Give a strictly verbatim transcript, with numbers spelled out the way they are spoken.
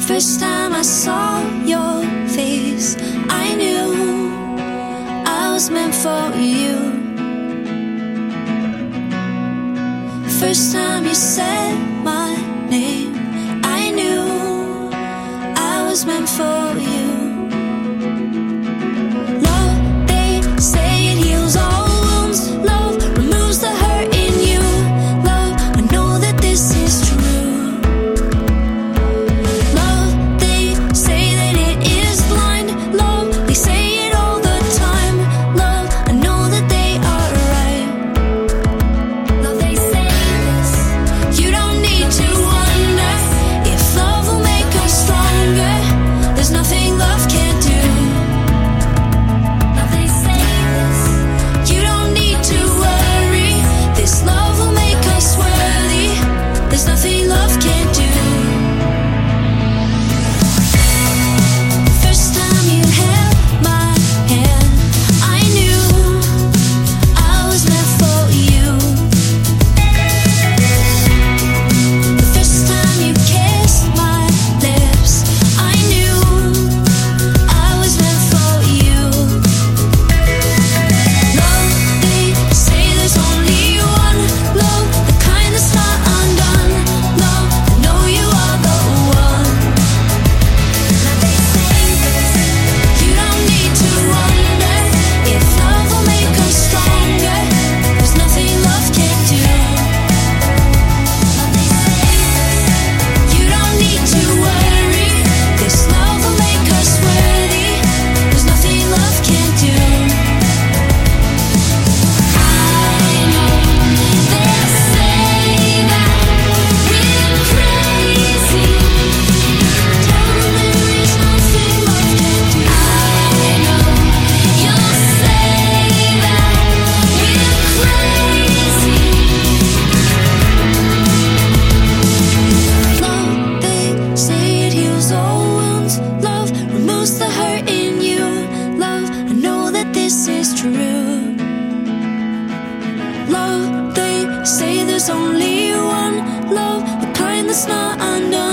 First time I saw your face, I knew I was meant for you. First time you said my name, I knew I was meant for you. Love, they say it heals all wounds. Love removes the hurt in you. Love, I know that this is true. Love, they say that it is blind. Love, they say it all the time. Love, I know that they are right. Love, they say this. You don't need to wonder if love will make us stronger. There's nothing love can't do. Love, they say this. You don't need to worry. This love will make us worthy. There's nothing love can't do. First time you held my hand, I knew I was meant for you. The first time you kissed my lips, I knew I was meant for you. Love, they say there's only one love, the kind that's not undone. Love, I know you are the one. Now they say this. You don't need to wonder if love will make us stronger. There's nothing love can't do. Now they say this. You don't need to worry. This love will make us worthy. There's nothing love can't do. I know they say that we're crazy. Tell them there is nothing love can't do. I know you'll say that we're crazy. Love, they say it heals all wounds. Love removes the hurt in you. Love, I know that this is true. Love, they say there's only one love, the kind that's not undone.